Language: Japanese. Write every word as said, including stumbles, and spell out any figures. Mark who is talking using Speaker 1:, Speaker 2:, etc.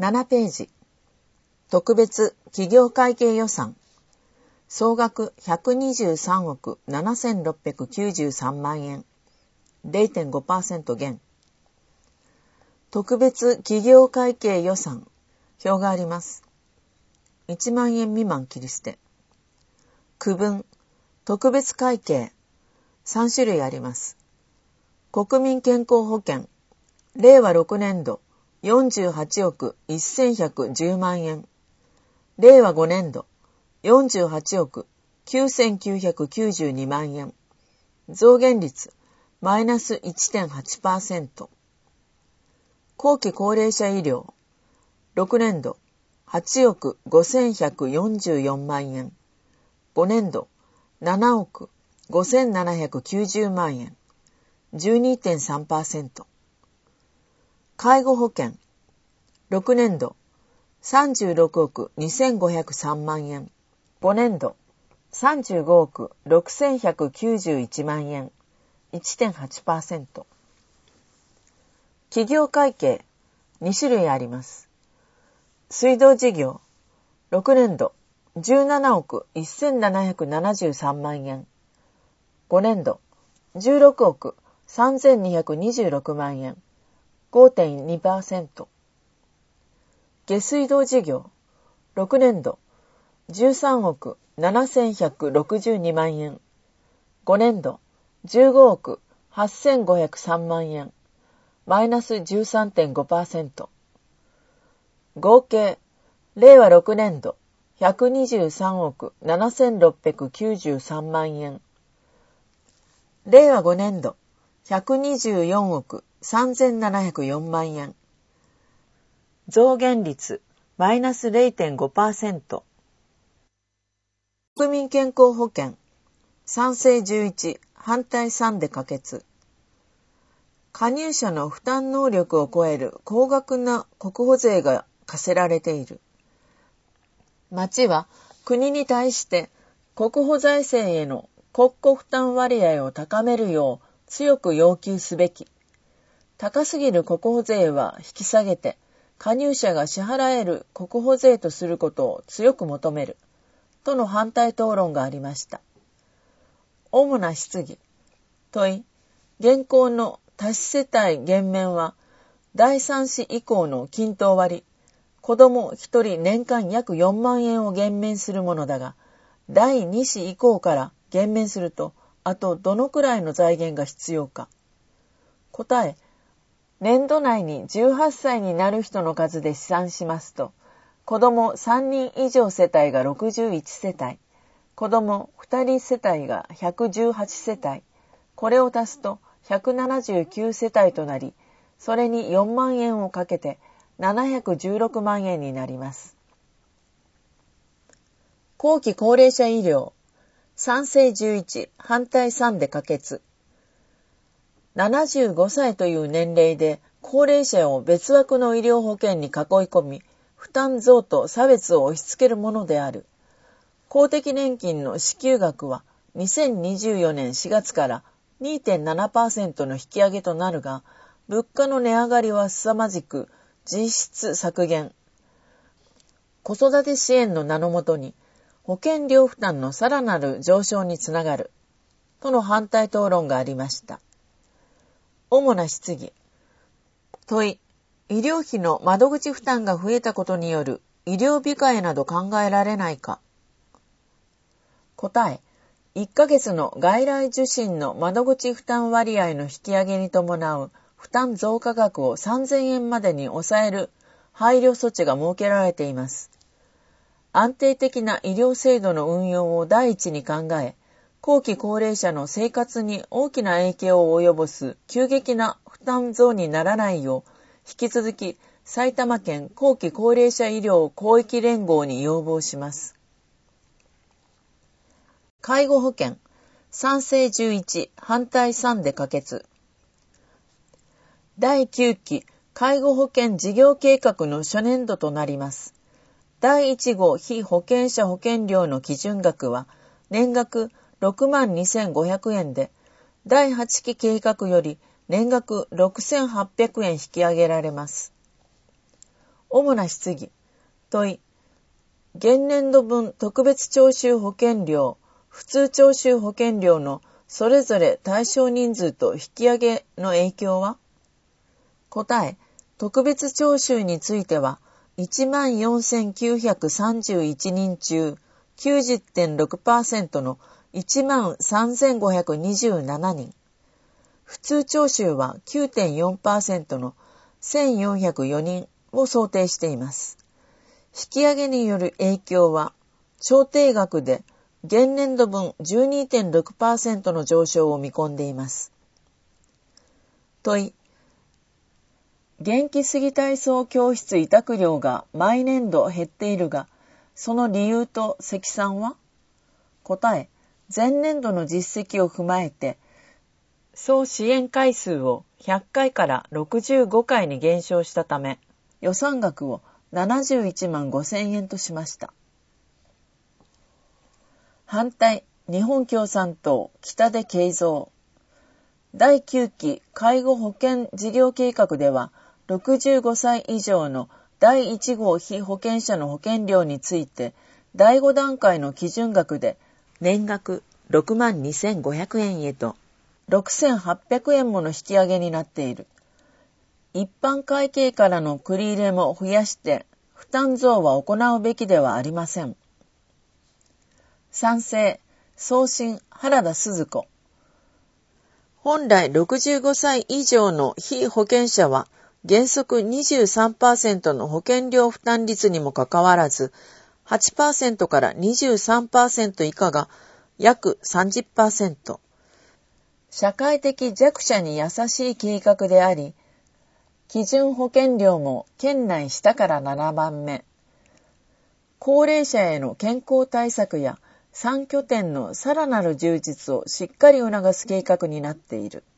Speaker 1: ななページ、特別企業会計予算、総額ひゃくにじゅうさんおくななせんろっぴゃくきゅうじゅうさんまんえん、れいてんごパーセント 減。特別企業会計予算、表があります。いちまんえん未満切り捨て。区分、特別会計、さんしゅるいあります。国民健康保険、れいわろくねんどよんじゅうはちおくせんひゃくじゅうまんえん、れいわごねんどよんじゅうはちおくきゅうせんきゅうひゃくきゅうじゅうにまんえん、増減率マイナス いってんはちパーセント。後期高齢者医療、ろくねんどはちおくごせんひゃくよんじゅうよんまんえん、ごねんどななおくごせんななひゃくきゅうじゅうまんえん、じゅうにてんさんパーセント。介護保険、ろくねんどさんじゅうろくおくにせんごひゃくさんまんえん、ごねんどさんじゅうごおくろくせんひゃくきゅうじゅういちまんえん、いってんはちパーセント。企業会計、にしゅるいあります。水道事業、ろくねんどじゅうななおくせんななひゃくななじゅうさんまんえん、ごねんどじゅうろくおくさんぜんにひゃくにじゅうろくまんえん、ごてんにパーセント。下水道事業、ろくねんどじゅうさんおくななせんひゃくろくじゅうにまんえん、ごねんどじゅうごおくはっせんごひゃくさんまんえん、マイナス じゅうさんてんごパーセント。合計、れいわろくねんどひゃくにじゅうさんおくななせんろっぴゃくきゅうじゅうさんまんえん、れいわごねんどひゃくにじゅうよんおくさんぜんななひゃくよんまんえん、増減率マイナス れいてんごパーセント。国民健康保険、賛成じゅういち、反対さんで可決。加入者の負担能力を超える高額な国保税が課せられている。町は国に対して国保財政への国庫負担割合を高めるよう強く要求すべき。高すぎる国保税は引き下げて加入者が支払える国保税とすることを強く求める。との反対討論がありました。主な質疑。問い。現行の多子世帯減免はだいさん子以降の均等割、子供ひとり年間約よんまんえんを減免するものだが、だいに子以降から減免すると、あとどのくらいの財源が必要か。答え。年度内にじゅうはっさいになる人の数で試算しますと、子供さんにん以上世帯がろくじゅういち世帯、子供ふたり世帯がひゃくじゅうはち世帯、これを足すとひゃくななじゅうきゅう世帯となり、それによんまんえんをかけてななひゃくじゅうろくまんえんになります。後期高齢者医療、賛成じゅういち、反対さんで可決。ななじゅうごさいという年齢で高齢者を別枠の医療保険に囲い込み、負担増と差別を押し付けるものである。公的年金の支給額はにせんにじゅうよねんしがつから にてんななパーセント の引き上げとなるが、物価の値上がりは凄まじく実質削減。子育て支援の名のもとに保険料負担のさらなる上昇につながる。との反対討論がありました。主な質疑。問い。医療費の窓口負担が増えたことによる医療控えなど考えられないか。答え。いっかげつの外来受診の窓口負担割合の引き上げに伴う負担増加額をさんぜんえんまでに抑える配慮措置が設けられています。安定的な医療制度の運用を第一に考え、後期高齢者の生活に大きな影響を及ぼす急激な負担増にならないよう、引き続き埼玉県後期高齢者医療広域連合に要望します。介護保険、賛成じゅういち、反対さんで可決。だいきゅうき介護保険事業計画の初年度となります。だいいち号被保険者保険料の基準額は年額ろくまんにせんごひゃくえんで、だいはちき計画より年額ろくせんはっぴゃくえん引き上げられます。 主な質疑。問い。現年度分特別徴収保険料、普通徴収保険料のそれぞれ対象人数と引き上げの影響は？答え。特別徴収については、いちまんよんせんきゅうひゃくさんじゅういちにん中 きゅうじゅってんろくパーセント のいちまんさんぜんごひゃくにじゅうななにん。普通徴収は きゅうてんよんパーセント のせんよんひゃくよにんを想定しています。引き上げによる影響は、調停額で現年度分 じゅうにてんろくパーセント の上昇を見込んでいます。問い。元気すぎ体操教室委託料が毎年度減っているが、その理由と積算は？答え。前年度の実績を踏まえて、総支援回数をひゃっかいからろくじゅうごかいに減少したため、予算額をななじゅういちまんごせんえんとしました。反対、日本共産党北出敬三。だいきゅうき介護保険事業計画では、ろくじゅうごさい以上のだいいち号被保険者の保険料について、だいご段階の基準額で年額ろくまんにせんごひゃくえんへとろくせんはっぴゃくえんもの引き上げになっている。一般会計からの繰り入れも増やして負担増は行うべきではありません。賛成、送信原田鈴子。本来ろくじゅうごさい以上の被保険者は原則 にじゅうさんパーセント の保険料負担率にもかかわらず はちパーセント から にじゅうさんパーセント 以下が約 さんじゅっパーセント。社会的弱者に優しい計画であり、基準保険料も県内下からななばんめ。高齢者への健康対策やさん拠点のさらなる充実をしっかり促す計画になっている。